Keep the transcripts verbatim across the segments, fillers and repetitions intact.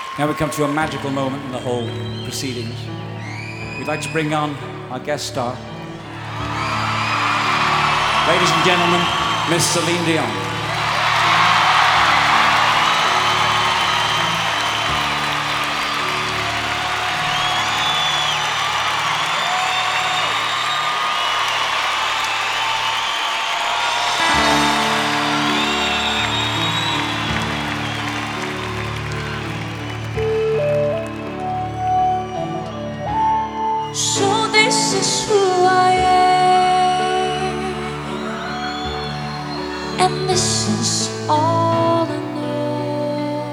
Now we come to a magical moment in the whole proceedings. We'd like to bring on our guest star. Ladies and gentlemen, Miss Celine Dion. So this is who I am, and this is all I know,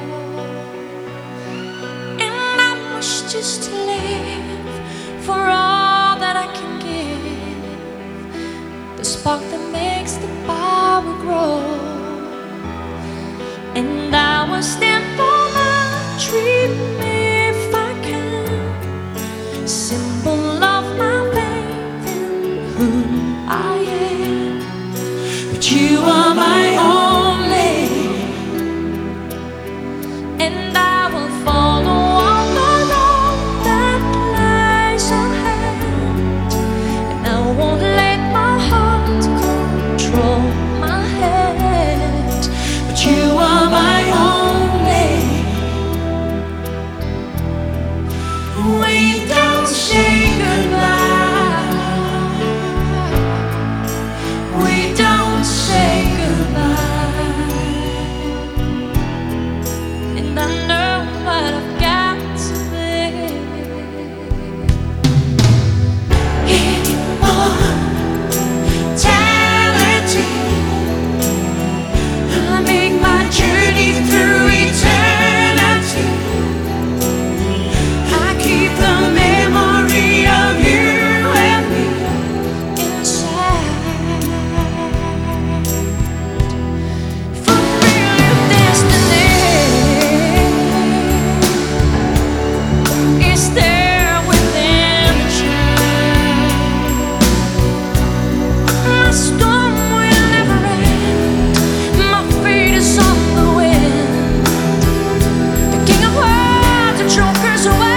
and I must just live for all that I can give, the spark that makes the power grow, and I will stand for my dream if I can. Symbol of my faith in who I am, but you are my only, and I will follow on the road that lies ahead, and I won't let my heart control my head, but you are my only. We don't say goodbye. We don't say goodbye. And I know what I've got to be. Immortality. I make my journey through eternity. I keep the memory of you and me inside. Fulfill your destiny is there within you. My storm will never end. My feet is on the wind. The king of words, the joker's away.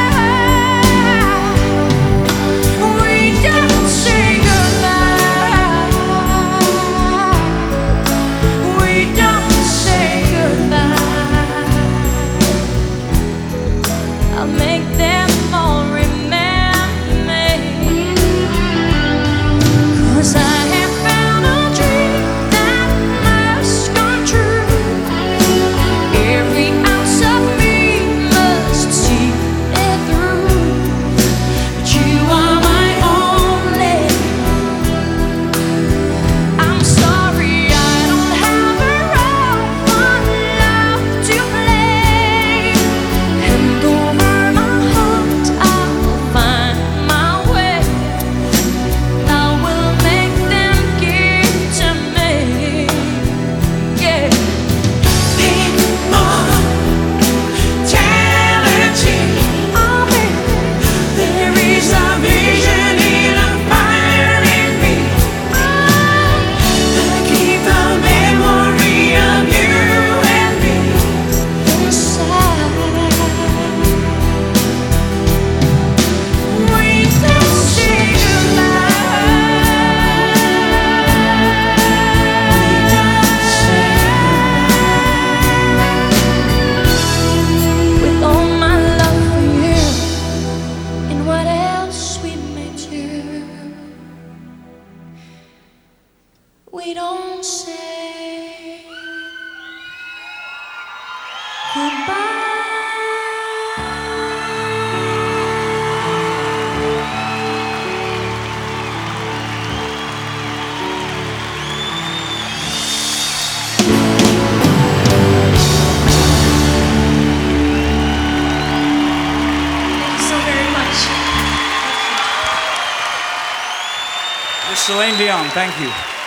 I'll make them all remember me, 'cause I have found a dream that must come true. Every ounce of me must see it through, but you are my only. I'm sorry I don't have a role for love to play, and over we don't say goodbye. Thank you so very much. Miss Celine Dion, thank you.